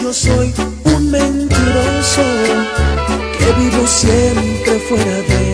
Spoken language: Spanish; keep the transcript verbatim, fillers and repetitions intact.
yo soy un mentiroso que vivo siempre fuera de